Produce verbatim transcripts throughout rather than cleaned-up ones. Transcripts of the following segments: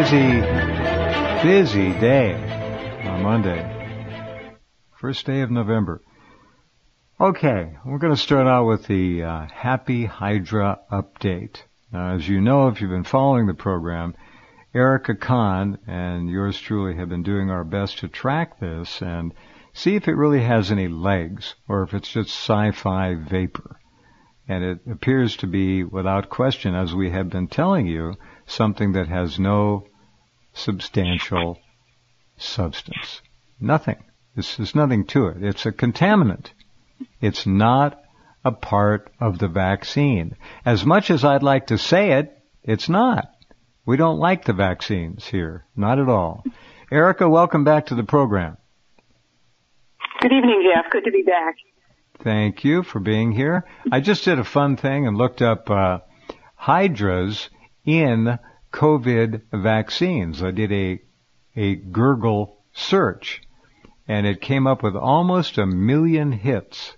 busy, busy day on Monday. First day of November. Okay, we're going to start out with the uh, Happy Hydra update. Now, as you know, if you've been following the program, Erica Kahn and yours truly have been doing our best to track this and see if it really has any legs or if it's just sci-fi vapor. And it appears to be, without question, as we have been telling you, something that has no substantial substance. Nothing. There's, there's nothing to it. It's a contaminant. It's not a part of the vaccine. As much as I'd like to say it, it's not. We don't like the vaccines here. Not at all. Erica, welcome back to the program. Good evening, Jeff. Good to be back. Thank you for being here. I just did a fun thing and looked up uh, hydras in COVID vaccines. I did a a gurgle search, and it came up with almost a million hits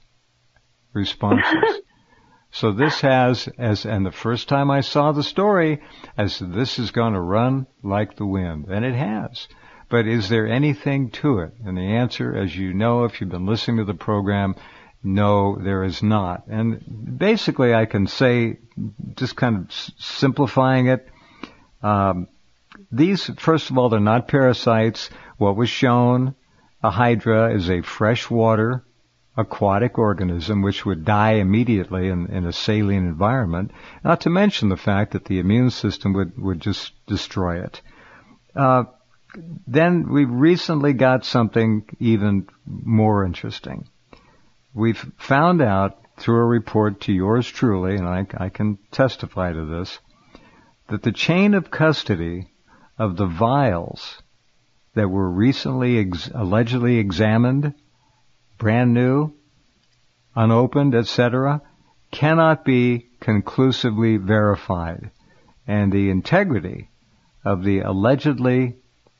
responses. So this has, as and the first time I saw the story, as this is going to run like the wind, and it has. But is there anything to it? And the answer, as you know, if you've been listening to the program, no, there is not. And basically I can say, just kind of s- simplifying it, um, these, first of all, they're not parasites. What was shown, a hydra is a freshwater aquatic organism which would die immediately in, in a saline environment, not to mention the fact that the immune system would, would just destroy it. Uh, then we recently got something even more interesting. We've found out through a report to yours truly, and I, I can testify to this, that the chain of custody of the vials that were recently ex- allegedly examined, brand new, unopened, et cetera, cannot be conclusively verified. And the integrity of the allegedly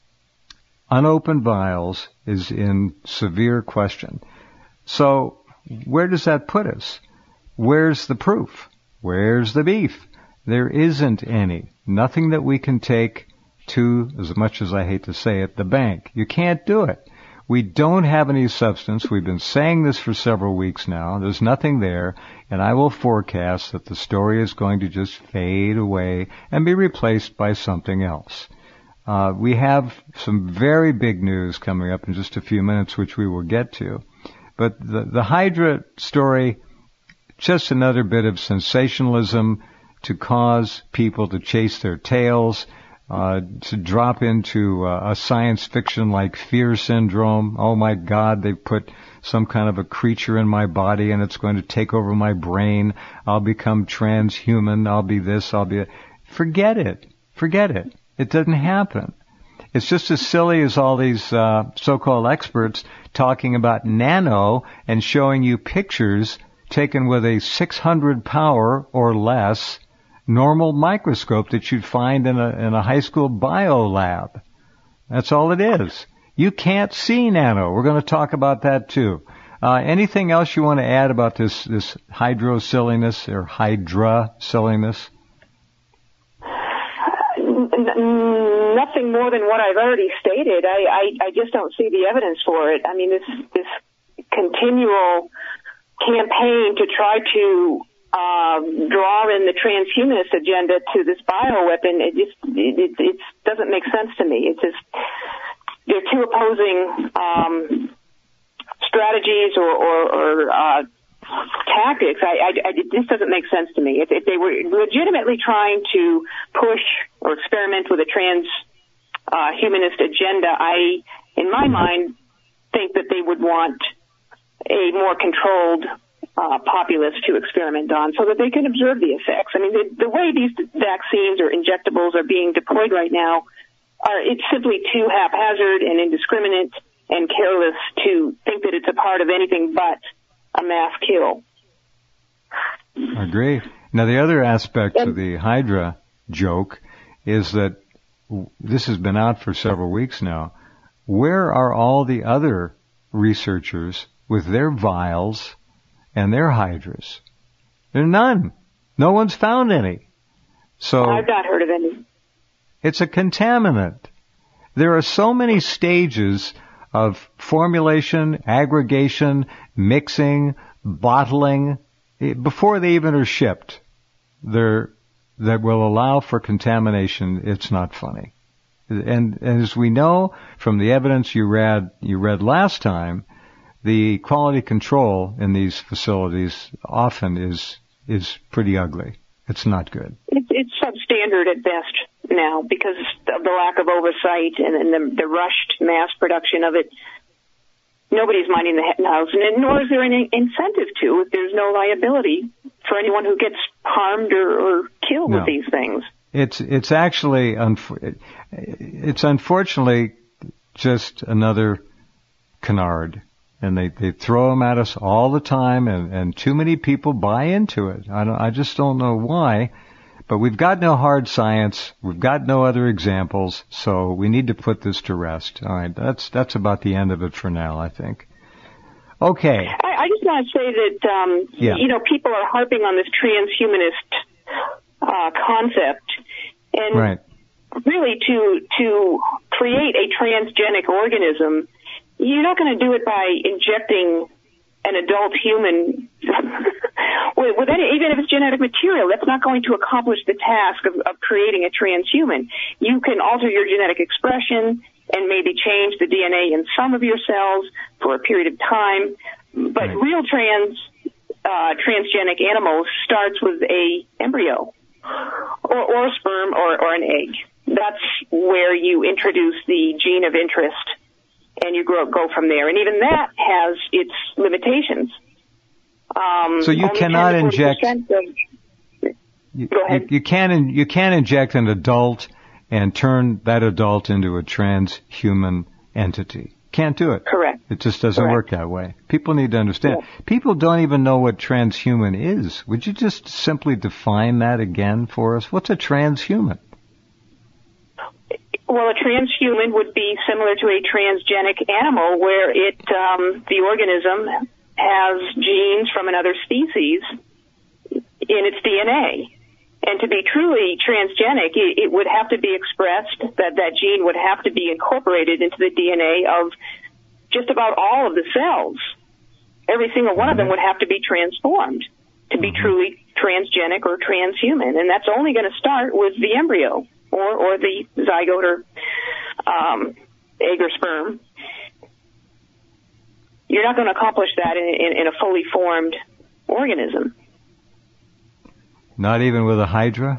unopened vials is in severe question. So, where does that put us? Where's the proof? Where's the beef? There isn't any. Nothing that we can take to, as much as I hate to say it, the bank. You can't do it. We don't have any substance. We've been saying this for several weeks now. There's nothing there, and I will forecast that the story is going to just fade away and be replaced by something else. Uh, we have some very big news coming up in just a few minutes, which we will get to. But the, the Hydra story, just another bit of sensationalism to cause people to chase their tails, uh, to drop into uh, a science fiction like fear syndrome. Oh my God, they put some kind of a creature in my body and it's going to take over my brain. I'll become transhuman. I'll be this. I'll be... Forget it. Forget it. It doesn't happen. It's just as silly as all these uh, so-called experts talking about nano and showing you pictures taken with a six hundred power or less normal microscope that you'd find in a, in a high school bio lab. That's all it is. You can't see nano. We're going to talk about that too. Uh, anything else you want to add about this, this hydro silliness or hydra silliness? Nothing more than what I've already stated. I, I, I just don't see the evidence for it. I mean, this this continual campaign to try to um, draw in the transhumanist agenda to this bioweapon, it just it, it, it doesn't make sense to me. It's just they're two opposing um, strategies or, or, or uh, tactics. I, I, I, it just doesn't make sense to me. If, if they were legitimately trying to push or experiment with a trans uh, humanist agenda, I, in my mind, think that they would want a more controlled uh, populace to experiment on so that they can observe the effects. I mean, the, the way these vaccines or injectables are being deployed right now, are it's simply too haphazard and indiscriminate and careless to think that it's a part of anything but a mass kill. I agree. Now, the other aspect of the Hydra joke is that this has been out for several weeks now. Where are all the other researchers with their vials and their Hydras? There are none. No one's found any. So I've not heard of any. It's a contaminant. There are so many stages of formulation, aggregation, mixing, bottling, before they even are shipped, there, that will allow for contamination. It's not funny. And, and as we know from the evidence you read, you read last time, the quality control in these facilities often is, is pretty ugly. It's not good. It's, it's substandard at best now because of the lack of oversight and, and the, the rushed mass production of it. Nobody's minding the hen house, and nor is there any incentive to if there's no liability for anyone who gets harmed or, or killed no. with these things. It's it's actually unf- it's unfortunately just another canard, and they, they throw them at us all the time, and, and too many people buy into it. I don't, I just don't know why, but we've got no hard science, we've got no other examples, so we need to put this to rest. All right, that's that's about the end of it for now, I think. Okay. I, I just want to say that um, yeah. you know, people are harping on this transhumanist uh, concept, and right. really to to create a transgenic organism, you're not going to do it by injecting an adult human with, with any, even if it's genetic material. That's not going to accomplish the task of, of creating a transhuman. You can alter your genetic expression and maybe change the D N A in some of your cells for a period of time, but right. real trans uh, transgenic animals starts with a embryo or, or a sperm or, or an egg. That's where you introduce the gene of interest, and you grow, go from there. And even that has its limitations. Um, so you cannot inject. Of, you, go ahead. You, you can you can inject an adult and turn that adult into a transhuman entity. Can't do it. Correct. It just doesn't Correct. work that way. People need to understand. Yeah. People don't even know what transhuman is. Would you just simply define that again for us? What's a transhuman? Well, a transhuman would be similar to a transgenic animal where it, um, the organism has genes from another species in its D N A. And to be truly transgenic, it, it would have to be expressed, that that gene would have to be incorporated into the D N A of just about all of the cells. Every single one of them would have to be transformed to be truly transgenic or transhuman. And that's only going to start with the embryo or, or the zygote or um, egg or sperm. You're not going to accomplish that in, in, in a fully formed organism. Not even with a hydra?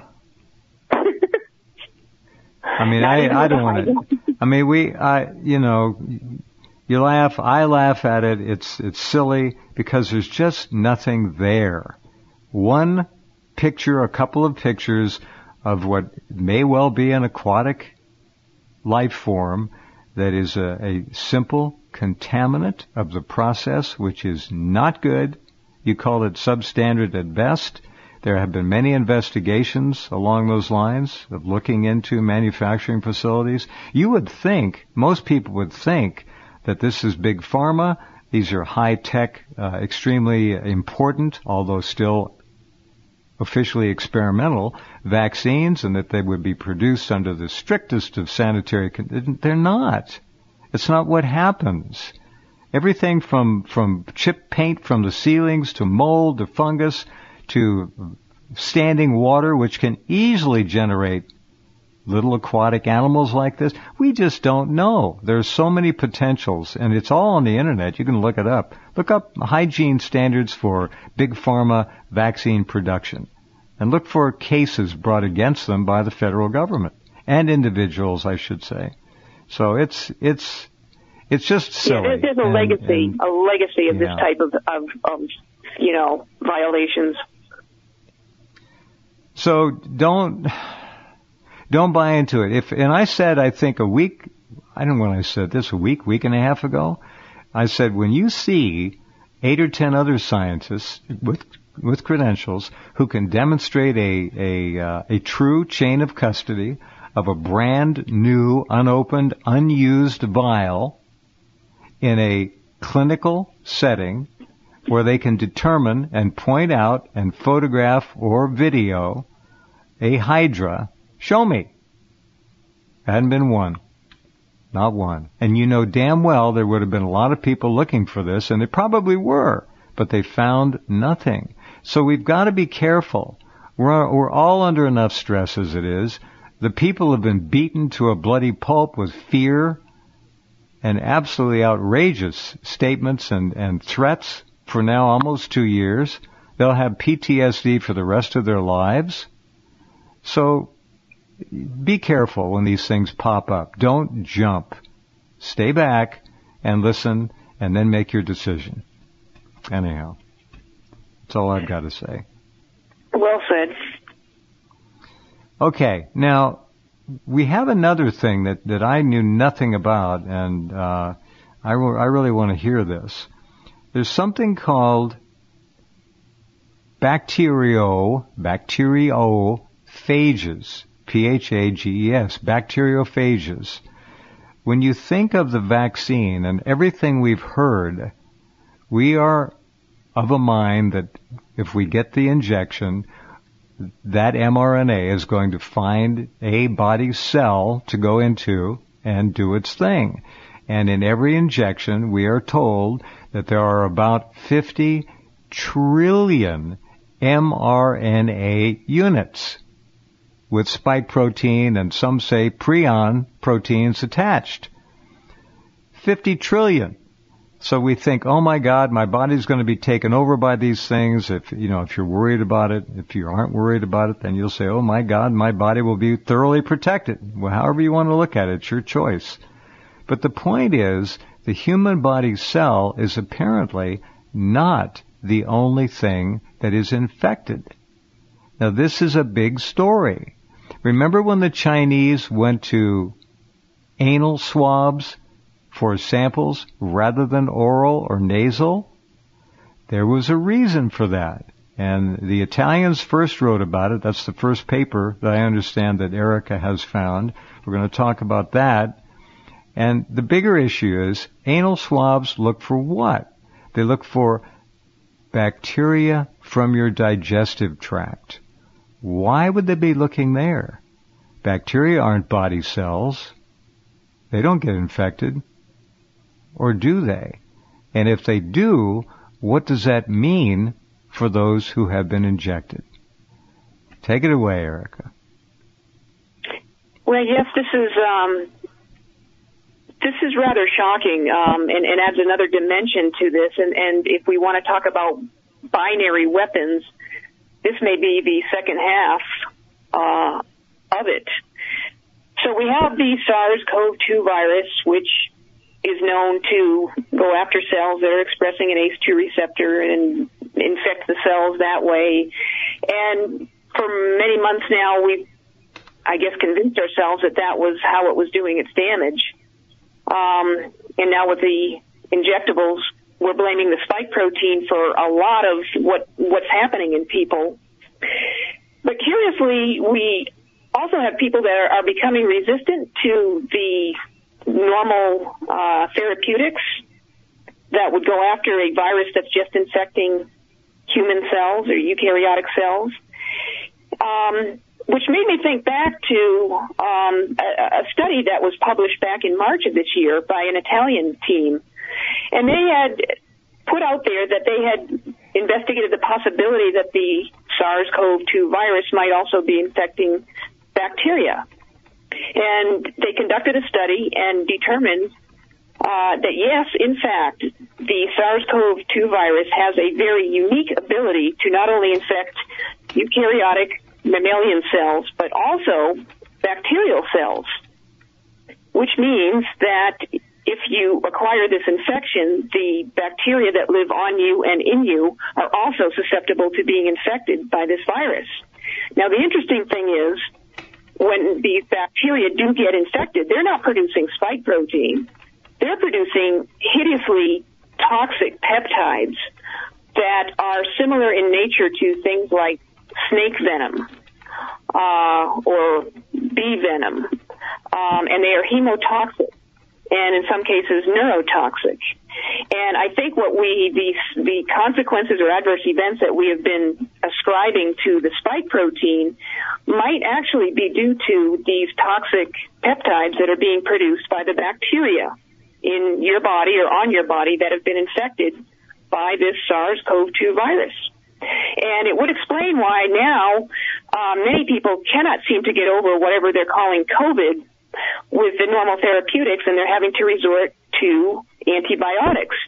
I mean, I, I don't want to, I mean, we, I, you know, you laugh, I laugh at it, it's, it's silly because there's just nothing there. One picture, a couple of pictures of what may well be an aquatic life form that is a, a simple contaminant of the process, which is not good. You call it substandard at best. There have been many investigations along those lines of looking into manufacturing facilities. You would think, most people would think, that this is big pharma. These are high-tech, uh, extremely important, although still officially experimental, vaccines, and that they would be produced under the strictest of sanitary conditions. They're not. It's not what happens. Everything from, from chip paint from the ceilings to mold to fungus to standing water, which can easily generate little aquatic animals like this. We just don't know. There's so many potentials, and it's all on the internet. You can look it up. Look up hygiene standards for big pharma vaccine production, and look for cases brought against them by the federal government and individuals, I should say. So it's it's it's just silly. Yeah, there's, there's a and, legacy, and, a legacy of yeah. this type of, of, of, you know, violations. So don't don't buy into it. If and I said I think a week I don't know when I said this a week week and a half ago. I said when you see eight or ten other scientists with with credentials who can demonstrate a a uh, a true chain of custody of a brand new unopened unused vial in a clinical setting where they can determine and point out and photograph or video a hydra, show me. Hadn't been one. Not one. And you know damn well there would have been a lot of people looking for this, and they probably were, but they found nothing. So we've got to be careful. We're, we're all under enough stress as it is. The people have been beaten to a bloody pulp with fear and absolutely outrageous statements and, and threats for now almost two years. They'll have P T S D for the rest of their lives. So be careful when these things pop up. Don't jump. Stay back and listen and then make your decision. Anyhow, that's all I've got to say. Well said. Okay, now we have another thing that, that I knew nothing about, and uh, I, re- I really want to hear this. There's something called bacterio, bacteriophages, P H A G E S, bacteriophages. When you think of the vaccine and everything we've heard, we are of a mind that if we get the injection, that mRNA is going to find a body cell to go into and do its thing. And in every injection, we are told that there are about fifty trillion mRNA units with spike protein and some say prion proteins attached. fifty trillion. So we think, oh my God, my body's going to be taken over by these things. If, you know, if you're worried about it, if you aren't worried about it, then you'll say, oh my God, my body will be thoroughly protected. Well, however you want to look at it, it's your choice. But the point is, the human body cell is apparently not the only thing that is infected. Now this is a big story. Remember when the Chinese went to anal swabs for samples rather than oral or nasal? There was a reason for that. And the Italians first wrote about it. That's the first paper that I understand that Erica has found. We're going to talk about that. And the bigger issue is anal swabs look for what? They look for bacteria from your digestive tract. Why would they be looking there? Bacteria aren't body cells. They don't get infected. Or do they? And if they do, what does that mean for those who have been injected? Take it away, Erica. Well, yes, this is um, this is rather shocking, um, and, and adds another dimension to this. And, and if we want to talk about binary weapons, this may be the second half uh, of it. So we have the SARS-C o V two virus, which is known to go after cells that are expressing an A C E two receptor and infect the cells that way. And for many months now, we've, I guess, convinced ourselves that that was how it was doing its damage. Um, and now with the injectables, we're blaming the spike protein for a lot of what what's happening in people. But curiously, we also have people that are, are becoming resistant to the normal uh, therapeutics that would go after a virus that's just infecting human cells or eukaryotic cells, um, which made me think back to um, a, a study that was published back in March of this year by an Italian team. And they had put out there that they had investigated the possibility that the SARS-C o V two virus might also be infecting bacteria. And they conducted a study and determined uh, that, yes, in fact, the SARS-C o V two virus has a very unique ability to not only infect eukaryotic mammalian cells, but also bacterial cells, which means that if you acquire this infection, the bacteria that live on you and in you are also susceptible to being infected by this virus. Now, the interesting thing is, when these bacteria do get infected, they're not producing spike protein. They're producing hideously toxic peptides that are similar in nature to things like snake venom uh, or bee venom, um, and they are hemotoxic and in some cases neurotoxic. And I think what we, the, the consequences or adverse events that we have been ascribing to the spike protein might actually be due to these toxic peptides that are being produced by the bacteria in your body or on your body that have been infected by this SARS-C o V two virus. And it would explain why now uh, many people cannot seem to get over whatever they're calling COVID with the normal therapeutics, and they're having to resort to antibiotics.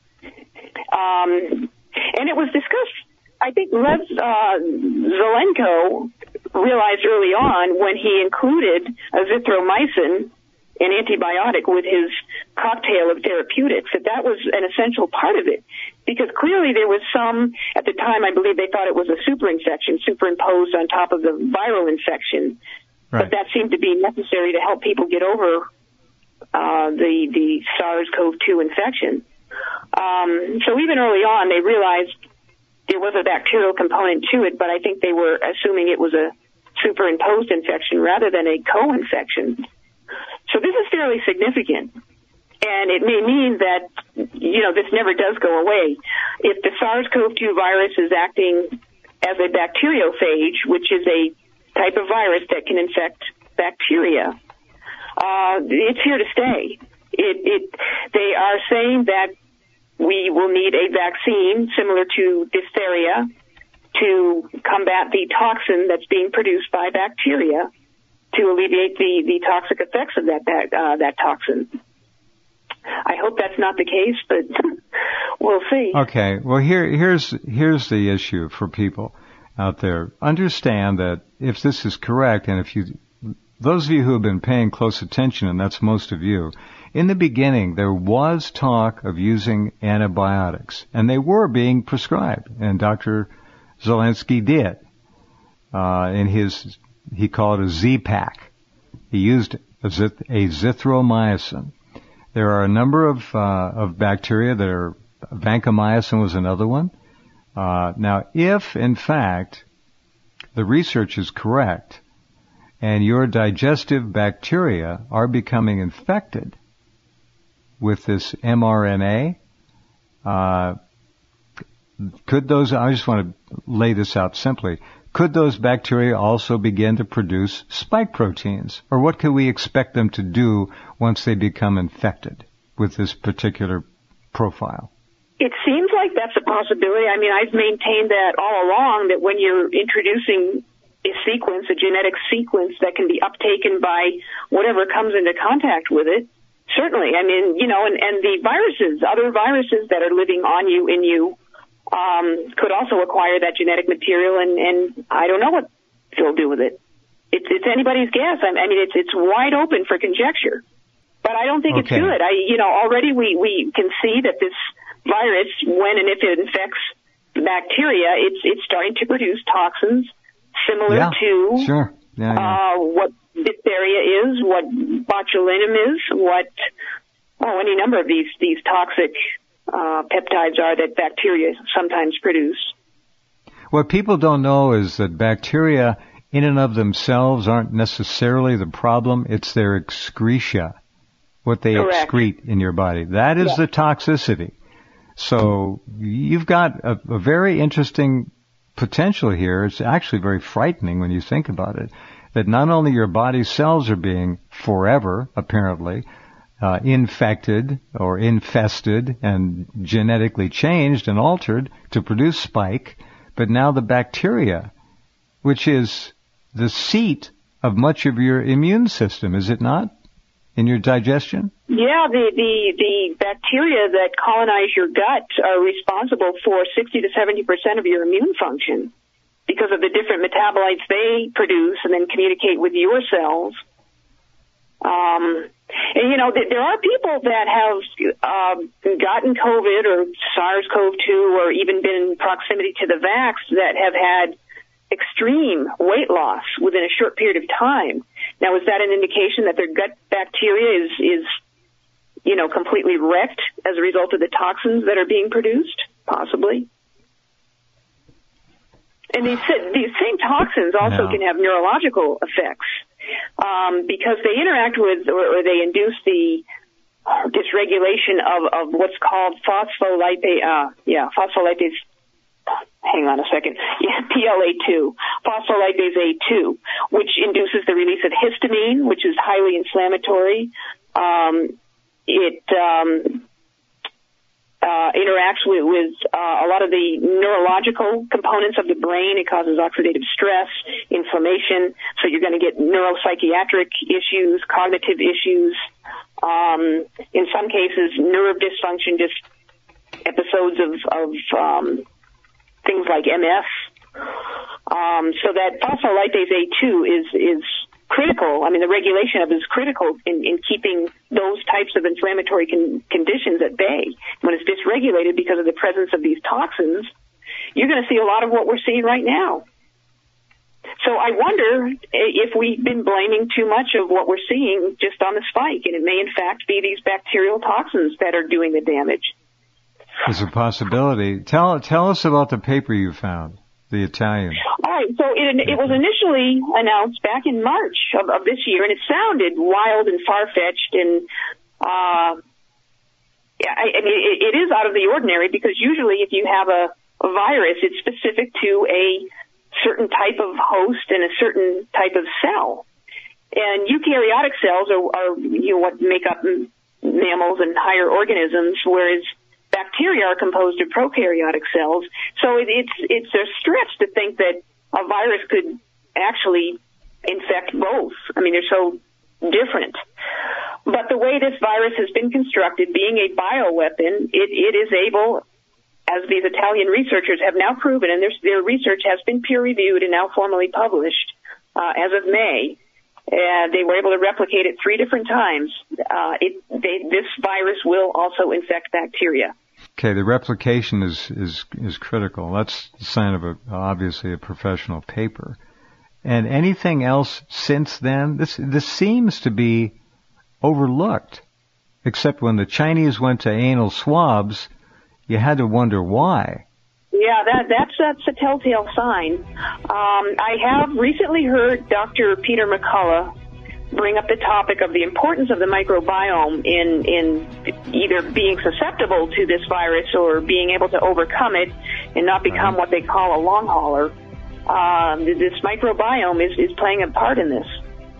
Um, and it was discussed, I think Lev uh, Zelenko realized early on when he included azithromycin, an antibiotic, with his cocktail of therapeutics, that that was an essential part of it. Because clearly there was some, at the time I believe they thought it was a superinfection superimposed on top of the viral infection. Right. But that seemed to be necessary to help people get over uh, the, the SARS-C o V two infection. Um, so even early on they realized there was a bacterial component to it, but I think they were assuming it was a superimposed infection rather than a co-infection. So this is fairly significant. And it may mean that, you know, this never does go away. If the SARS-C o V two virus is acting as a bacteriophage, which is a type of virus that can infect bacteria, uh, it's here to stay. It, it, they are saying that we will need a vaccine similar to diphtheria to combat the toxin that's being produced by bacteria to alleviate the, the toxic effects of that, uh, that toxin. I hope that's not the case, but we'll see. Okay. Well, here, here's, here's the issue for people out there. Understand that if this is correct, and if you, those of you who have been paying close attention, and that's most of you, in the beginning there was talk of using antibiotics, and they were being prescribed, and Doctor Zelensky did. Uh, in his, he called it a Z-Pak. He used azithromycin. There are a number of uh, of bacteria that are, vancomycin was another one. Uh, now, if in fact the research is correct and your digestive bacteria are becoming infected with this mRNA, uh, could those, I just want to lay this out simply, could those bacteria also begin to produce spike proteins? Or what could we expect them to do once they become infected with this particular profile? It seems like that's a possibility. I mean, I've maintained that all along, that when you're introducing a sequence, a genetic sequence that can be uptaken by whatever comes into contact with it, certainly. I mean, you know, and, and the viruses, other viruses that are living on you, in you, Um, could also acquire that genetic material, and, and I don't know what they'll do with it. It's, it's anybody's guess. I mean, it's it's wide open for conjecture, but I don't think okay. it's good. I, you know, already we, we can see that this virus, when and if it infects bacteria, it's it's starting to produce toxins similar yeah, to sure. yeah, yeah. Uh, what diphtheria is, what botulinum is, what oh, any number of these these toxic Uh, peptides are that bacteria sometimes produce. What people don't know is that bacteria in and of themselves aren't necessarily the problem. It's their excretia, what they Correct. excrete in your body. That is yeah. the toxicity. So you've got a, a very interesting potential here. It's actually very frightening when you think about it, that not only your body cells are being forever, apparently, Uh, infected or infested and genetically changed and altered to produce spike, but now the bacteria, which is the seat of much of your immune system, is it not, in your digestion? Yeah, the, the, the bacteria that colonize your gut are responsible for sixty to seventy percent of your immune function because of the different metabolites they produce and then communicate with your cells. Um, and, you know, th- there are people that have um, gotten COVID or SARS-C o V two or even been in proximity to the vax that have had extreme weight loss within a short period of time. Now, is that an indication that their gut bacteria is, is, you know, completely wrecked as a result of the toxins that are being produced? Possibly. And these, these same toxins also no. can have neurological effects. Um, because they interact with or, or they induce the dysregulation of, of what's called phospholipase, uh, yeah, phospholipase, hang on a second, yeah, P L A two, phospholipase A two, which induces the release of histamine, which is highly inflammatory. Um, it, um, Uh, interacts with, with uh, a lot of the neurological components of the brain. It causes oxidative stress, inflammation, so you're going to get neuropsychiatric issues, cognitive issues, um, in some cases nerve dysfunction, just episodes of, of um, things like M S. Um, so that phospholipase A two is is critical. I mean, the regulation of it is critical in, in keeping those types of inflammatory con- conditions at bay. When it's dysregulated because of the presence of these toxins, you're going to see a lot of what we're seeing right now. So I wonder if we've been blaming too much of what we're seeing just on the spike, and it may in fact be these bacterial toxins that are doing the damage. There's a possibility. Tell tell us about the paper you found, the Italian. All right, so it, it was initially announced back in March of, of this year, and it sounded wild and far-fetched, and uh, I, I mean, it, it is out of the ordinary, because usually if you have a, a virus, it's specific to a certain type of host and a certain type of cell. And eukaryotic cells are, are you know, what make up mammals and higher organisms, whereas bacteria are composed of prokaryotic cells. So it, it's it's a stretch to think that a virus could actually infect both. I mean, they're so different. But the way this virus has been constructed, being a bioweapon, it, it is able, as these Italian researchers have now proven, and their, their research has been peer-reviewed and now formally published uh, as of May, and they were able to replicate it three different times. Uh, it, they, this virus will also infect bacteria. Okay, the replication is, is, is critical. That's the sign of a, obviously a professional paper. And anything else since then, this, this seems to be overlooked. Except when the Chinese went to anal swabs, you had to wonder why. Yeah, that, that's, that's a telltale sign. Um, I have recently heard Doctor Peter McCullough bring up the topic of the importance of the microbiome in, in either being susceptible to this virus or being able to overcome it and not become what they call a long hauler. Um, this microbiome is, is playing a part in this.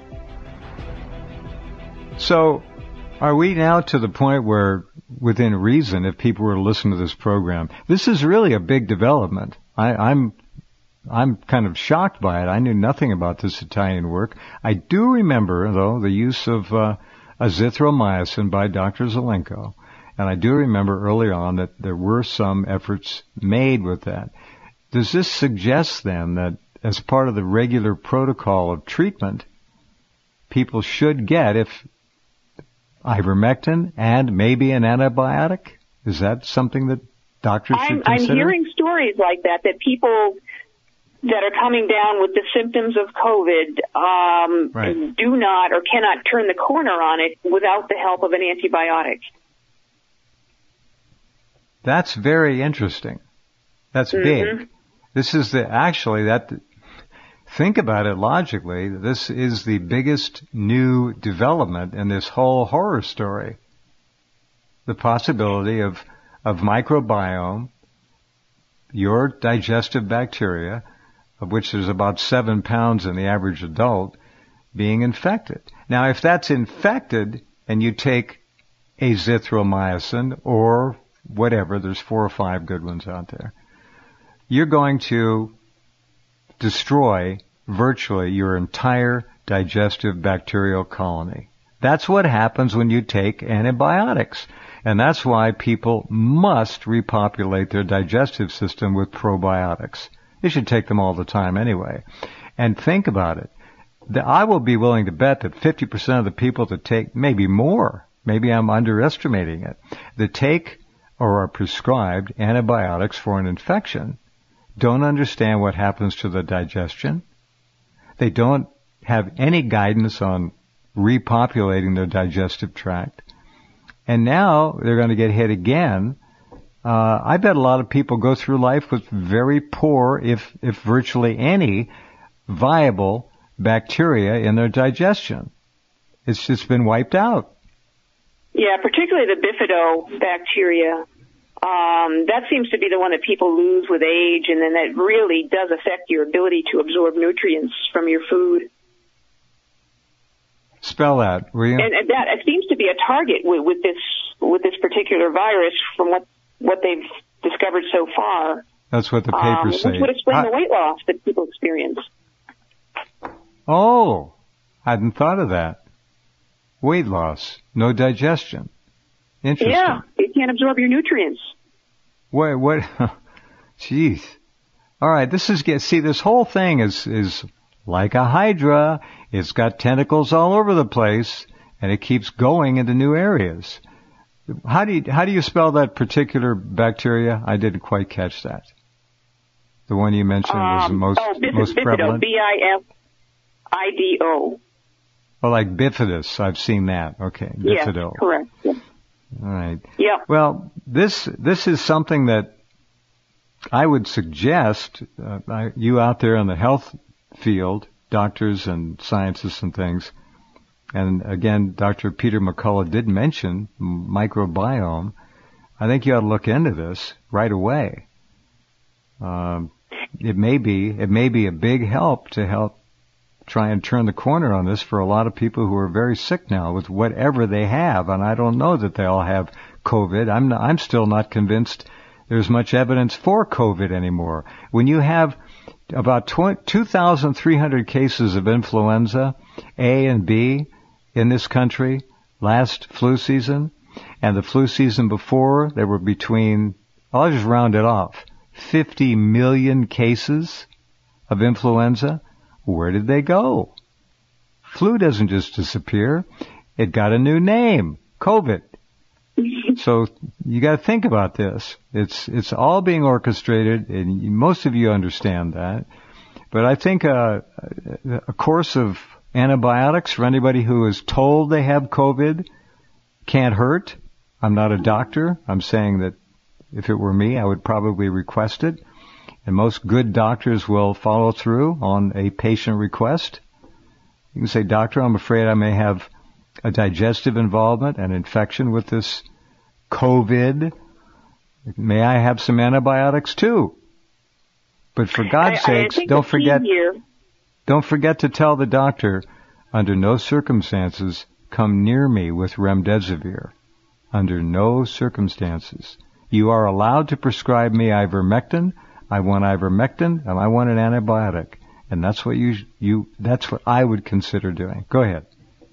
So, are we now to the point where, within reason, if people were to listen to this program, this is really a big development. I, I'm I'm kind of shocked by it. I knew nothing about this Italian work. I do remember, though, the use of uh, azithromycin by Doctor Zelenko. And I do remember early on that there were some efforts made with that. Does this suggest, then, that as part of the regular protocol of treatment, people should get, if ivermectin and maybe an antibiotic? Is that something that doctors I'm, should consider? I'm hearing stories like that, that people that are coming down with the symptoms of COVID um, right. do not or cannot turn the corner on it without the help of an antibiotic. That's very interesting. That's mm-hmm. big. This is the, actually, that, think about it logically, this is the biggest new development in this whole horror story. The possibility of, of microbiome, your digestive bacteria, of which there's about seven pounds in the average adult, being infected. Now, if that's infected and you take azithromycin or whatever, there's four or five good ones out there, you're going to destroy virtually your entire digestive bacterial colony. That's what happens when you take antibiotics. And that's why people must repopulate their digestive system with probiotics. They should take them all the time anyway. And think about it. I will be willing to bet that fifty percent of the people that take, maybe more, maybe I'm underestimating it, that take or are prescribed antibiotics for an infection don't understand what happens to the digestion. They don't have any guidance on repopulating their digestive tract. And now they're going to get hit again. Uh, I bet a lot of people go through life with very poor, if, if virtually any, viable bacteria in their digestion. It's just been wiped out. Yeah, particularly the bifidobacteria. Um, that seems to be the one that people lose with age, and then that really does affect your ability to absorb nutrients from your food. Spell that, will you? And, and that it seems to be a target with, with this with this particular virus from what what they've discovered so far. That's what the papers um, say. Which would explain I, the weight loss that people experience. Oh, I hadn't thought of that. Weight loss, no digestion. Interesting. Yeah, it can't absorb your nutrients. What? What? Jeez. All right. This is get. See, this whole thing is is like a hydra. It's got tentacles all over the place, and it keeps going into new areas. How do you how do you spell that particular bacteria? I didn't quite catch that. The one you mentioned was the um, most oh, bifid- most prevalent. B I F I D O. Oh, like bifidus. I've seen that. Okay, bifido. Yes, correct. Yeah. All right. Yeah. Well, this this is something that I would suggest uh, I, you out there in the health field, doctors and scientists and things. And again, Doctor Peter McCullough did mention microbiome. I think you ought to look into this right away. Um, it may be it may be a big help to help try and turn the corner on this for a lot of people who are very sick now with whatever they have, and I don't know that they all have COVID. I'm not, I'm still not convinced there's much evidence for COVID anymore. When you have about two thousand three hundred cases of influenza A and B in this country last flu season, and the flu season before there were between, I'll just round it off, fifty million cases of influenza. Where did they go? Flu doesn't just disappear. It got a new name, COVID. So you got to think about this. It's it's all being orchestrated, and most of you understand that. But I think a, a course of antibiotics for anybody who is told they have COVID can't hurt. I'm not a doctor. I'm saying that if it were me, I would probably request it. And most good doctors will follow through on a patient request. You can say, doctor, I'm afraid I may have a digestive involvement, an infection with this COVID. May I have some antibiotics too? But for God's I, sakes, I don't forget, here, don't forget to tell the doctor, under no circumstances, come near me with remdesivir. Under no circumstances. You are allowed to prescribe me ivermectin. I want ivermectin, and I want an antibiotic, and that's what you you that's what I would consider doing. Go ahead.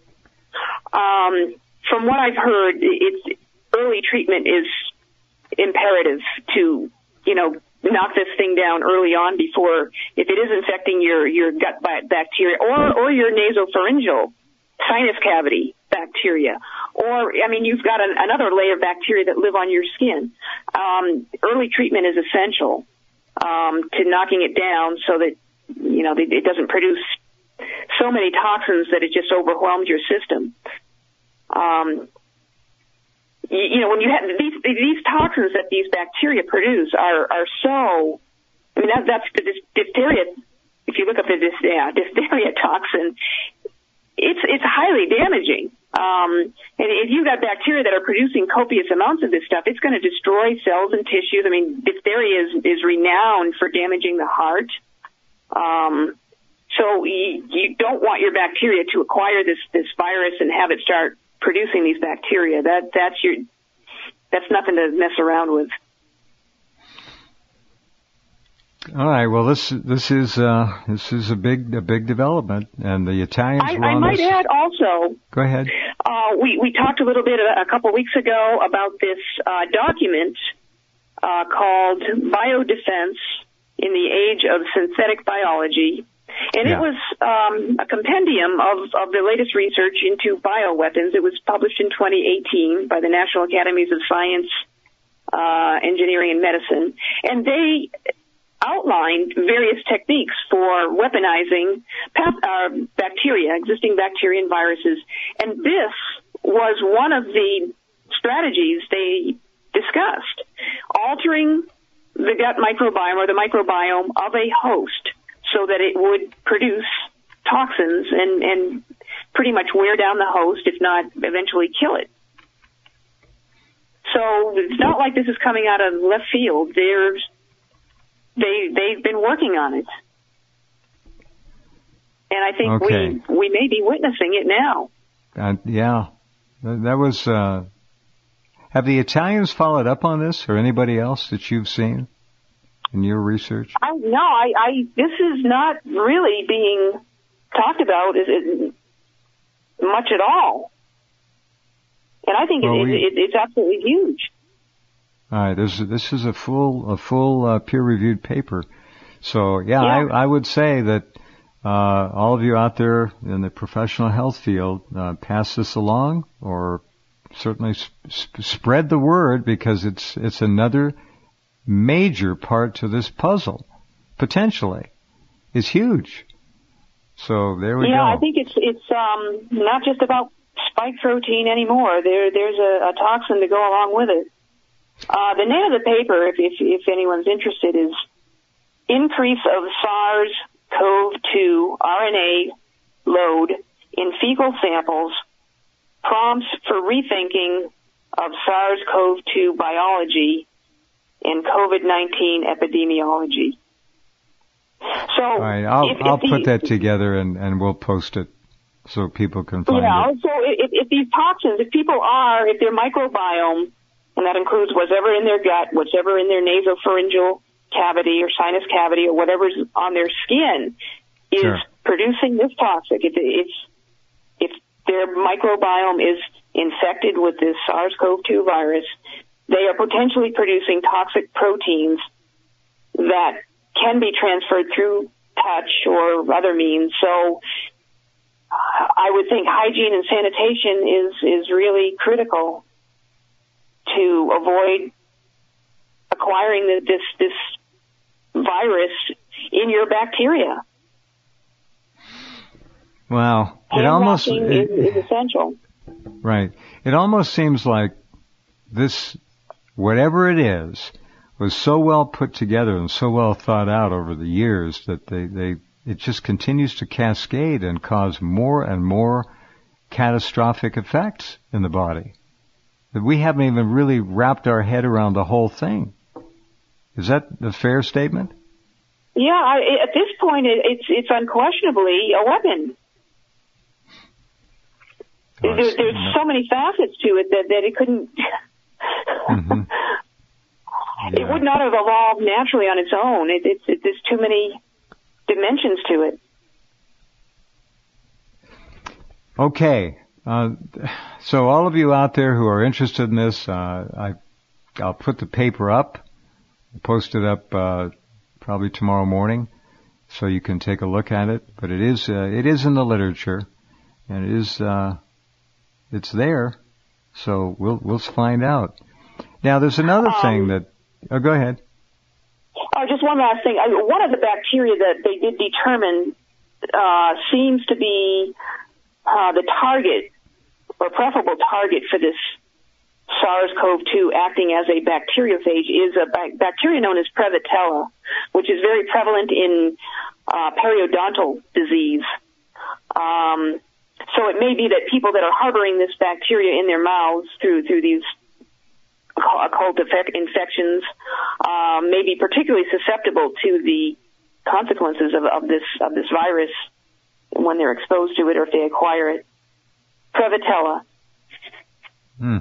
Um, from what I've heard, it's early treatment is imperative to, you know, knock this thing down early on before, if it is infecting your your gut bacteria or or your nasopharyngeal sinus cavity bacteria, or I mean, you've got an, another layer of bacteria that live on your skin. Um, early treatment is essential. Um, to knocking it down so that, you know, it doesn't produce so many toxins that it just overwhelms your system. Um, you, you know, when you have these these toxins that these bacteria produce are are so, I mean, that, that's the diphtheria. If you look up the yeah, diphtheria toxin, it's it's highly damaging. Um, and if you've got bacteria that are producing copious amounts of this stuff, it's going to destroy cells and tissues. I mean, diphtheria is, is renowned for damaging the heart. Um, so you, you don't want your bacteria to acquire this, this virus and have it start producing these bacteria. That, that's your, that's nothing to mess around with. All right. Well, this this is uh, this is a big a big development, and the Italians. I, were I on might this. add also. Go ahead. Uh, we we talked a little bit a, a couple weeks ago about this uh, document uh, called Biodefense in the Age of Synthetic Biology, and yeah. it was um, a compendium of of the latest research into bioweapons. It was published in twenty eighteen by the National Academies of Science, uh, Engineering, and Medicine, and they outlined various techniques for weaponizing path, uh, bacteria, existing bacteria and viruses. And this was one of the strategies they discussed, altering the gut microbiome or the microbiome of a host so that it would produce toxins and, and pretty much wear down the host, if not eventually kill it. So it's not like this is coming out of left field. There's, they, they've been working on it. And I think okay. we, we may be witnessing it now. Uh, yeah. That was, uh, have the Italians followed up on this, or anybody else that you've seen in your research? I, no, I, I, this is not really being talked about is it, much at all. And I think well, it, we, it, it's absolutely huge. All right, this, this is a full, a full uh, peer-reviewed paper. So, yeah, yeah. I, I would say that uh, all of you out there in the professional health field, uh, pass this along, or certainly sp- spread the word, because it's it's another major part to this puzzle. Potentially, is huge. So there we yeah, go. Yeah, I think it's it's um, not just about spike protein anymore. There there's a, a toxin to go along with it. Uh, the name of the paper, if, if if anyone's interested, is Increase of SARS-C o V two R N A Load in Fecal Samples, Prompts for Rethinking of SARS-C o V two Biology and COVID nineteen Epidemiology. So, all right, I'll, if, I'll if put the, that together and, and we'll post it so people can find yeah, it. Yeah, so if, if these toxins, if people are, if their microbiome, and that includes whatever in their gut, whatever in their nasopharyngeal cavity or sinus cavity or whatever's on their skin, is sure. producing this toxic, if, if, if their microbiome is infected with this SARS-C o V two virus, they are potentially producing toxic proteins that can be transferred through touch or other means. So I would think hygiene and sanitation is, is really critical to avoid acquiring the, this this virus in your bacteria. Wow. It Hand almost washing it, is, is essential. Right. It almost seems like this, whatever it is, was so well put together and so well thought out over the years that they, they it just continues to cascade and cause more and more catastrophic effects in the body. That we haven't even really wrapped our head around the whole thing. Is that a fair statement? Yeah, I, at this point, it, it's it's unquestionably a weapon. Oh, there, there's so many facets to it that, that it couldn't. mm-hmm. Yeah. It would not have evolved naturally on its own. It, it's it, there's too many dimensions to it. Okay. Uh, so all of you out there who are interested in this, uh, I, I'll put the paper up, post it up uh, probably tomorrow morning, so you can take a look at it. But it is uh, it is in the literature, and it is uh, it's there. So we'll we'll find out. Now there's another um, thing that. Oh, go ahead. Oh, just one last thing. I mean, one of the bacteria that they did determine uh, seems to be uh, the target or preferable target for this SARS-C o V two acting as a bacteriophage is a ba- bacteria known as Prevotella, which is very prevalent in uh, periodontal disease. Um, so it may be that people that are harboring this bacteria in their mouths through through these occult effect infections uh, may be particularly susceptible to the consequences of, of this of this virus when they're exposed to it or if they acquire it. Prevotella. Hmm.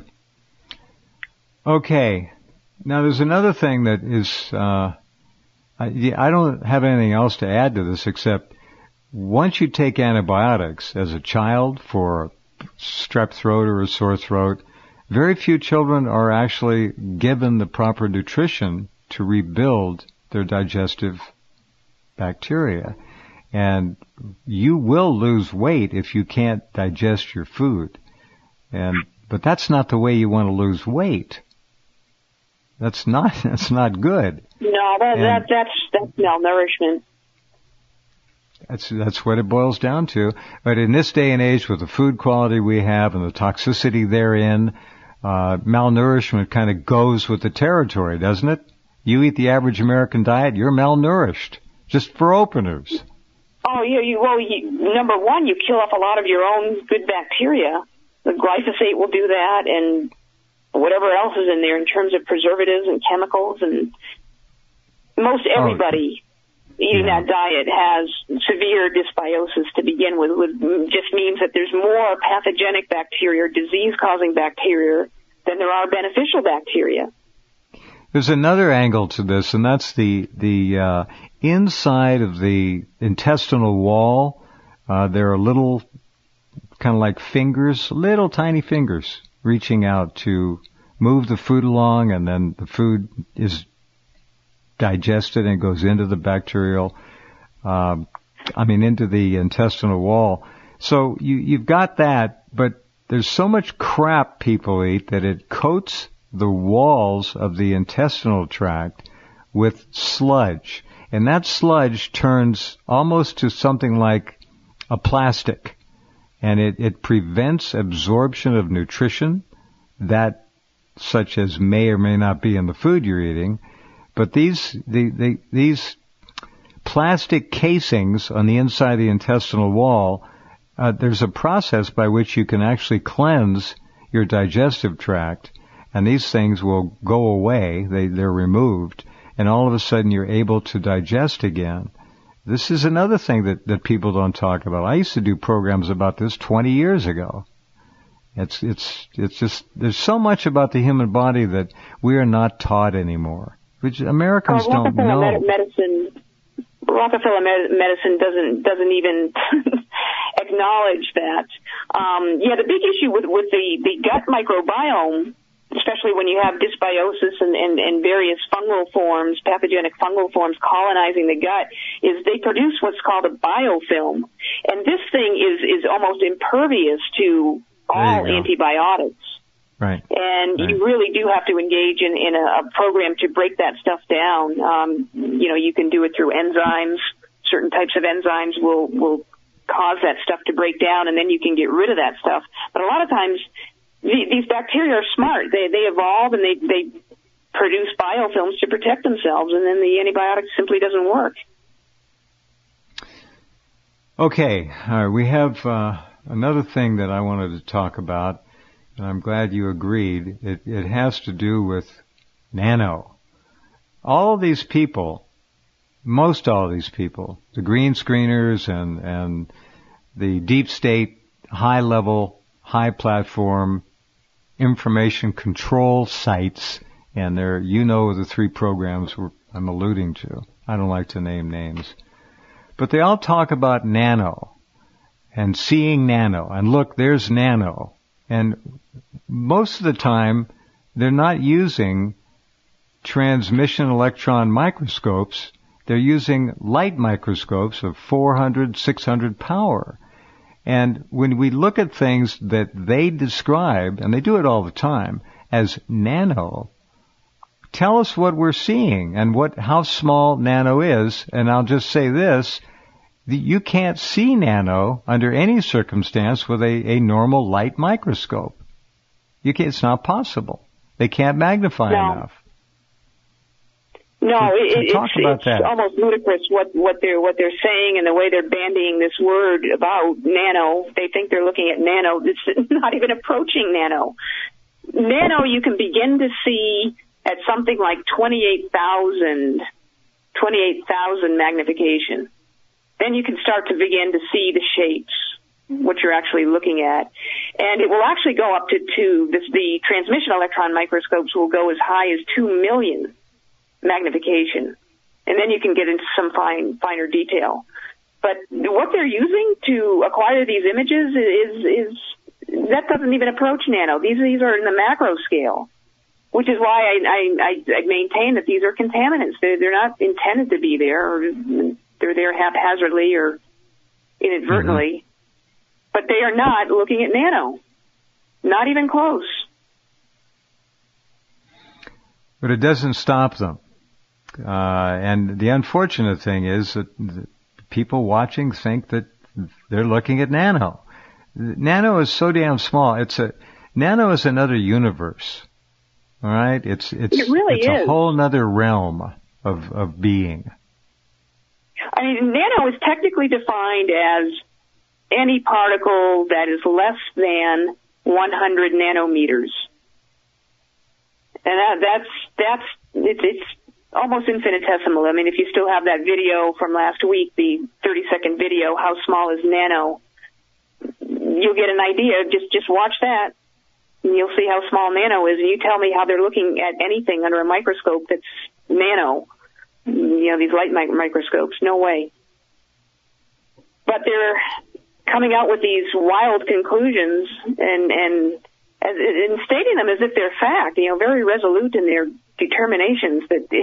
Okay. Now there's another thing that is, uh, I, I don't have anything else to add to this except once you take antibiotics as a child for strep throat or a sore throat, very few children are actually given the proper nutrition to rebuild their digestive bacteria. And you will lose weight if you can't digest your food. And, but that's not the way you want to lose weight. That's not, that's not good. No, that, that, that's, that's malnourishment. That's, that's what it boils down to. But in this day and age with the food quality we have and the toxicity therein, uh, malnourishment kind of goes with the territory, doesn't it? You eat the average American diet, you're malnourished. Just for openers. Oh, you, you, well, you, number one, you kill off a lot of your own good bacteria. The glyphosate will do that, and whatever else is in there in terms of preservatives and chemicals. And most everybody oh, eating yeah. that diet has severe dysbiosis to begin with, which just means that there's more pathogenic bacteria, disease-causing bacteria, than there are beneficial bacteria. There's another angle to this, and that's the the uh, inside of the intestinal wall. Uh, there are little, kind of like fingers, little tiny fingers reaching out to move the food along, and then the food is digested and goes into the bacterial, um, I mean, into the intestinal wall. So you, you've got that, but there's so much crap people eat that it coats the walls of the intestinal tract with sludge. And that sludge turns almost to something like a plastic. And it, it prevents absorption of nutrition, that such as may or may not be in the food you're eating. But these, the, the, these plastic casings on the inside of the intestinal wall, uh, there's a process by which you can actually cleanse your digestive tract. And these things will go away. They, they're removed. And all of a sudden you're able to digest again. This is another thing that, that people don't talk about. I used to do programs about this twenty years ago. It's, it's, it's just, there's so much about the human body that we are not taught anymore, which Americans well, don't know. Med- medicine, Rockefeller med- medicine doesn't, doesn't even acknowledge that. Um, yeah, the big issue with, with the, the gut microbiome, especially when you have dysbiosis and, and, and various fungal forms, pathogenic fungal forms colonizing the gut, is they produce what's called a biofilm. And this thing is, is almost impervious to all antibiotics. Right. And right. you really do have to engage in, in a, a program to break that stuff down. Um, you know, you can do it through enzymes. Certain types of enzymes will, will cause that stuff to break down, and then you can get rid of that stuff. But a lot of times, these bacteria are smart. They they evolve and they they produce biofilms to protect themselves, and then the antibiotic simply doesn't work. Okay, all right. We have uh, another thing that I wanted to talk about, and I'm glad you agreed. It it has to do with nano. All of these people, most all of these people, the green screeners and and the deep state, high level, high platform information control sites, and there, you know, the three programs I'm alluding to. I don't like to name names. But they all talk about nano and seeing nano. And look, there's nano. And most of the time, they're not using transmission electron microscopes. They're using light microscopes of four hundred, six hundred power. And when we look at things that they describe, and they do it all the time, as nano, tell us what we're seeing and what how small nano is. And I'll just say this, you can't see nano under any circumstance with a, a normal light microscope. You can't, it's not possible. They can't magnify no. enough. No, so, it, so it's, talk about it's that. almost ludicrous what, what they're what they're saying and the way they're bandying this word about nano. They think they're looking at nano. It's not even approaching nano. Nano you can begin to see at something like twenty-eight thousand, twenty-eight thousand magnification. Then you can start to begin to see the shapes, what you're actually looking at. And it will actually go up to two. This, the transmission electron microscopes will go as high as two million magnification. And then you can get into some fine, finer detail. But what they're using to acquire these images is, is, that doesn't even approach nano. These, these are in the macro scale, which is why I, I, I maintain that these are contaminants. They're, they're not intended to be there, or they're there haphazardly or inadvertently. Mm-hmm. But they are not looking at nano. Not even close. But it doesn't stop them. Uh, and the unfortunate thing is that people watching think that they're looking at nano. Nano is so damn small. It's a, nano is another universe. All right? It's, it's, it really it's is. a whole nother realm of, of being. I mean, nano is technically defined as any particle that is less than one hundred nanometers. And that, that's, that's, it's, it's almost infinitesimal. I mean, if you still have that video from last week, the thirty second video, how small is nano, you'll get an idea. Just, just watch that. And you'll see how small nano is. And you tell me how they're looking at anything under a microscope that's nano. You know, these light mic- microscopes. No way. But they're coming out with these wild conclusions and, and, as, and stating them as if they're fact, you know, very resolute in their determinations that they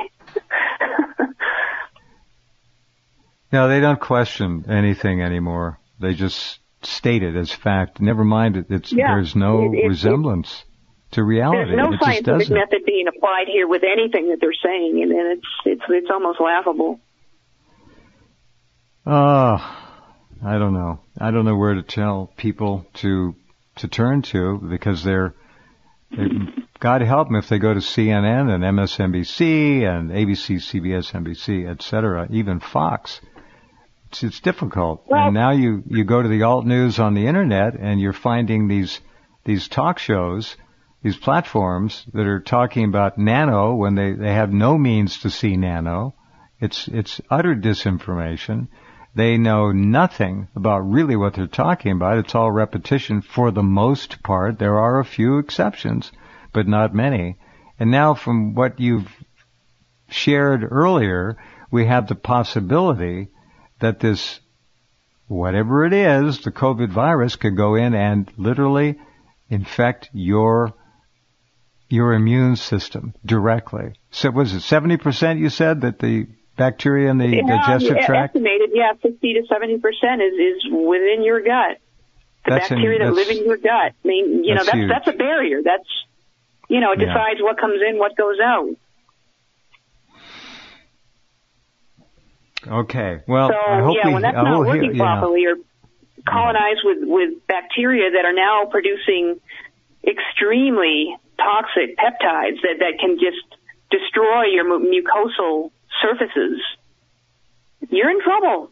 no, they don't question anything anymore. They just state it as fact. Never mind, it, it's, yeah, there's no it, it, resemblance it, to reality. There's no it scientific just method being applied here with anything that they're saying, and, and it's, it's, it's almost laughable. Oh, I don't know. I don't know where to tell people to to turn to, because they're, they're God help them if they go to C N N and M S N B C and A B C, C B S, N B C, et cetera, even Fox. It's, it's difficult. Well, and now you, you go to the alt news on the internet and you're finding these these talk shows, these platforms that are talking about nano when they, they have no means to see nano. It's it's utter disinformation. They know nothing about really what they're talking about. It's all repetition for the most part. There are a few exceptions, but not many. And now from what you've shared earlier, we have the possibility that this, whatever it is, the COVID virus could go in and literally infect your your immune system directly. So was it seventy percent you said that the bacteria in the yeah, digestive tract? Estimated, yeah, fifty to seventy percent is, is within your gut. The that's bacteria in, that live in your gut. I mean, you know, that's that's, that's a barrier. That's, you know, it yeah. decides what comes in, what goes out. Okay. Well, so, I hope yeah, we, when that's I not will working hear, properly or colonized with, with bacteria that are now producing extremely toxic peptides that, that can just destroy your mucosal surfaces, you're in trouble.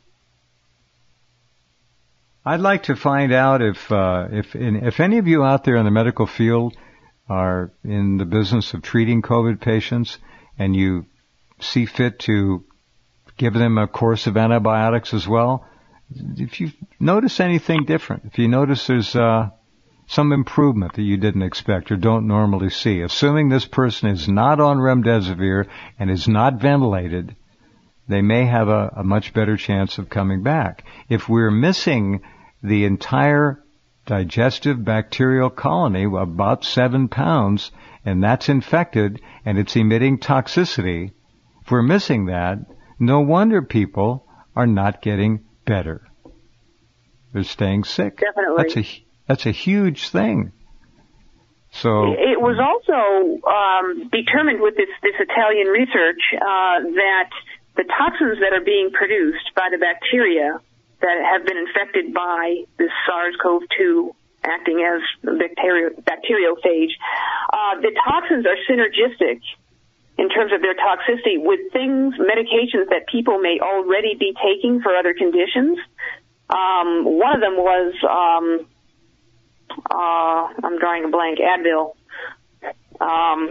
I'd like to find out if uh, if in, if any of you out there in the medical field are in the business of treating COVID patients and you see fit to give them a course of antibiotics as well. If you notice anything different, if you notice there's uh, some improvement that you didn't expect or don't normally see, assuming this person is not on remdesivir and is not ventilated, they may have a, a much better chance of coming back. If we're missing the entire digestive bacterial colony, about seven pounds, and that's infected and it's emitting toxicity, if we're missing that, no wonder people are not getting better. They're staying sick. Definitely. That's a, that's a huge thing. So it was also um, determined with this, this Italian research uh, that the toxins that are being produced by the bacteria that have been infected by this SARS-C o V two acting as bacterio, bacteriophage, uh, the toxins are synergistic in terms of their toxicity with things, medications that people may already be taking for other conditions. Um, one of them was, um, uh, I'm drawing a blank, Advil, um,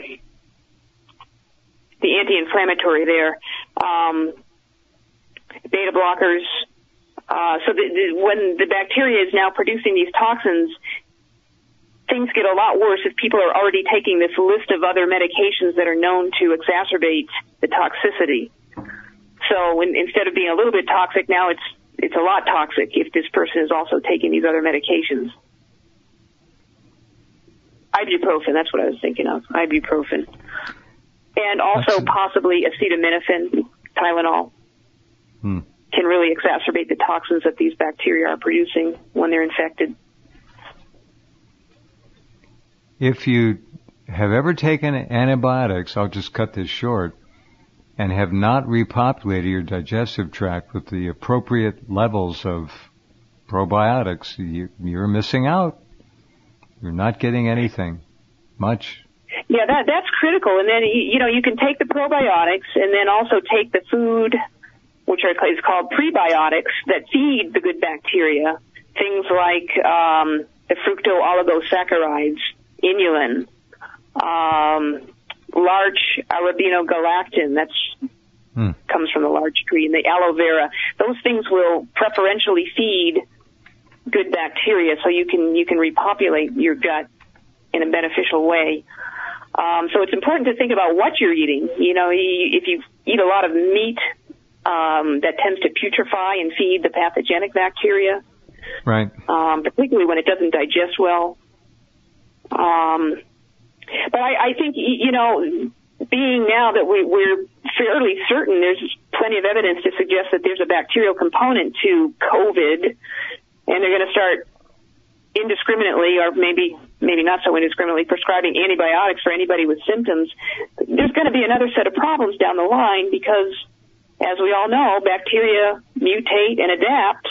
the anti-inflammatory there, um, beta blockers. Uh, so the, the, when the bacteria is now producing these toxins, things get a lot worse if people are already taking this list of other medications that are known to exacerbate the toxicity. So in, instead of being a little bit toxic, now it's it's a lot toxic if this person is also taking these other medications. Ibuprofen, that's what I was thinking of, ibuprofen. And also that's possibly acetaminophen, Tylenol. Hmm. Can really exacerbate the toxins that these bacteria are producing when they're infected. If you have ever taken antibiotics, I'll just cut this short, and have not repopulated your digestive tract with the appropriate levels of probiotics, you, you're missing out. You're not getting anything much. Yeah, that that's critical. And then, you know, you can take the probiotics and then also take the food, which are is called prebiotics, that feed the good bacteria, things like um, the fructooligosaccharides, inulin, um, larch arabinogalactin. That's hmm. comes from the larch tree, and the aloe vera. Those things will preferentially feed good bacteria, so you can you can repopulate your gut in a beneficial way. Um, so it's important to think about what you're eating. You know, if you eat a lot of meat, um, that tends to putrefy and feed the pathogenic bacteria. Right. Um, particularly when it doesn't digest well. Um, but I, I think, you know, being now that we, we're fairly certain, there's plenty of evidence to suggest that there's a bacterial component to COVID, and they're going to start indiscriminately, or maybe maybe not so indiscriminately, prescribing antibiotics for anybody with symptoms. There's going to be another set of problems down the line because, as we all know, bacteria mutate and adapt,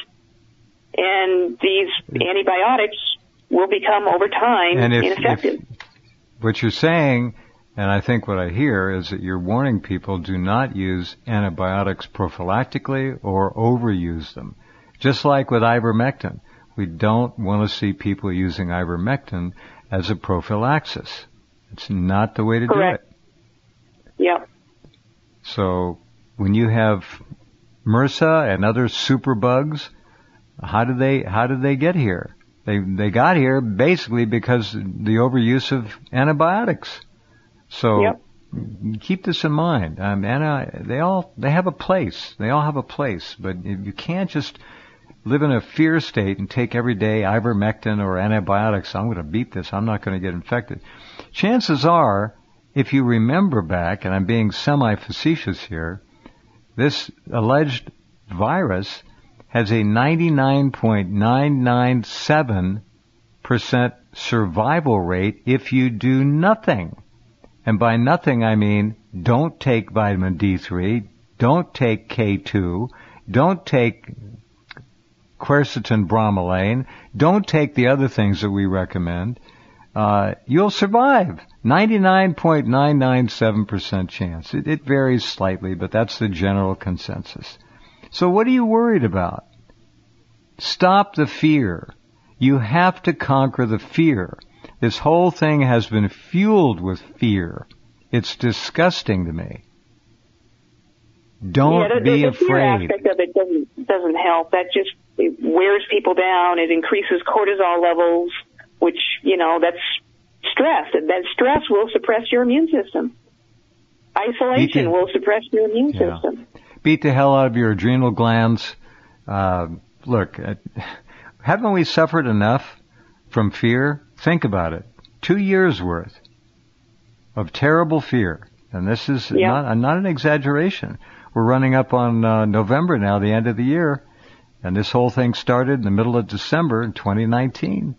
and these antibiotics will become, over time, and if, ineffective. If what you're saying, and I think what I hear, is that you're warning people do not use antibiotics prophylactically or overuse them. Just like with ivermectin. We don't want to see people using ivermectin as a prophylaxis. It's not the way to Correct. do it. Yep. So when you have MRSA and other superbugs, how did they how did they get here? They they got here basically because the overuse of antibiotics. So yep. keep this in mind. Um, anti, they all they have a place. They all have a place, but you can't just live in a fear state and take every day ivermectin or antibiotics. I'm going to beat this. I'm not going to get infected. Chances are, if you remember back, and I'm being semi-facetious here, this alleged virus has a ninety-nine point nine nine seven percent survival rate if you do nothing. And by nothing, I mean don't take vitamin D three, don't take K two, don't take quercetin bromelain, don't take the other things that we recommend. Uh, you'll survive. ninety-nine point nine nine seven percent chance. It, it varies slightly, but that's the general consensus. So what are you worried about? Stop the fear. You have to conquer the fear. This whole thing has been fueled with fear. It's disgusting to me. Don't yeah, the, be the afraid. Fear aspect of it doesn't doesn't help. That just it wears people down. It increases cortisol levels, which, you know, that's stress. That stress will suppress your immune system. Isolation the, will suppress your immune yeah. system. Beat the hell out of your adrenal glands. Uh, look, uh, haven't we suffered enough from fear? Think about it. Two years worth of terrible fear. And this is yeah. not, not an exaggeration. We're running up on uh, November now, the end of the year. And this whole thing started in the middle of December in twenty nineteen.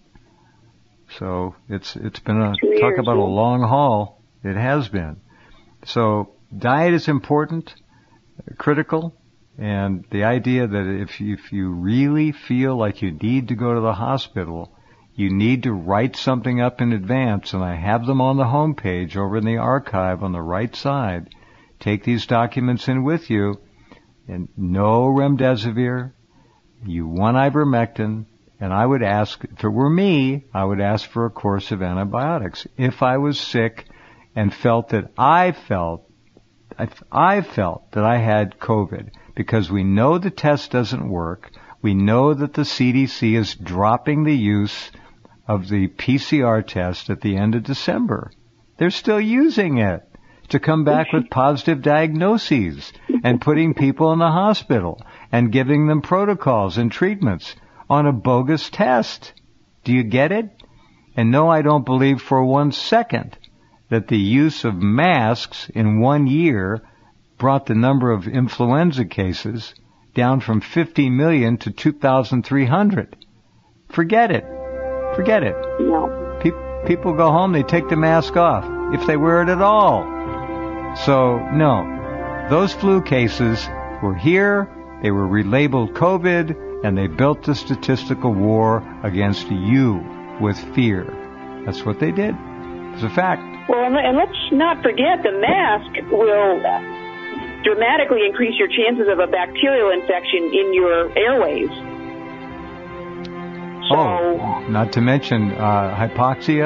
So it's it's been a Two talk years, about yeah. a long haul. It has been. So diet is important, critical, and the idea that if you, if you really feel like you need to go to the hospital, you need to write something up in advance, and I have them on the home page over in the archive on the right side. Take these documents in with you, and no remdesivir. You want ivermectin, and I would ask, if it were me, I would ask for a course of antibiotics. If I was sick and felt that I felt, I, I felt that I had COVID, because we know the test doesn't work. We know that the C D C is dropping the use of the P C R test at the end of December. They're still using it to come back with positive diagnoses and putting people in the hospital and giving them protocols and treatments on a bogus test. Do you get it? And no, I don't believe for one second that the use of masks in one year brought the number of influenza cases down from fifty million to two thousand three hundred. Forget it. Forget it. No. Pe- people go home, they take the mask off, if they wear it at all. So, no. Those flu cases were here, they were relabeled COVID, and they built the statistical war against you with fear. That's what they did. It's a fact. Well, and let's not forget the mask will dramatically increase your chances of a bacterial infection in your airways. So, oh, not to mention uh, hypoxia,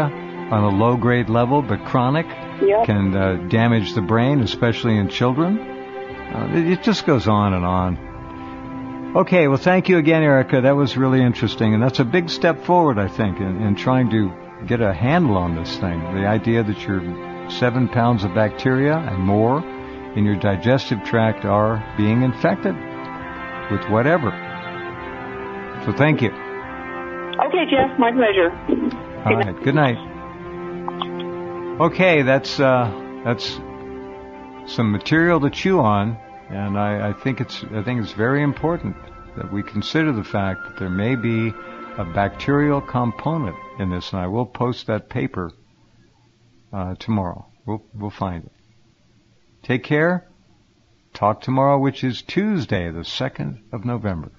on a low-grade level, but chronic, Yep. can uh, damage the brain, especially in children. Uh, it, it just goes on and on. Okay, well, thank you again, Erica. That was really interesting, and that's a big step forward, I think, in, in trying to get a handle on this thing. The idea that your seven pounds of bacteria and more in your digestive tract are being infected with whatever. So thank you. Okay, Jeff, my pleasure. All right, good night. Okay, that's uh, that's some material to chew on, and I, I think it's I think it's very important that we consider the fact that there may be a bacterial component in this, and I will post that paper uh, tomorrow. We'll we'll find it. Take care. Talk tomorrow, which is Tuesday, the second of November.